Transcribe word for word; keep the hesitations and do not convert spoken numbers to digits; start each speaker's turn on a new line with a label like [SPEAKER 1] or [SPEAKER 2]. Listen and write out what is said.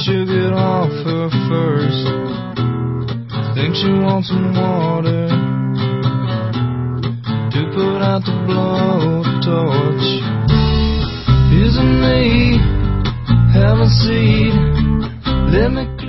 [SPEAKER 1] she'll get off her first. Think she wants some water to put out the blowtorch. Isn't me, have a seat, let me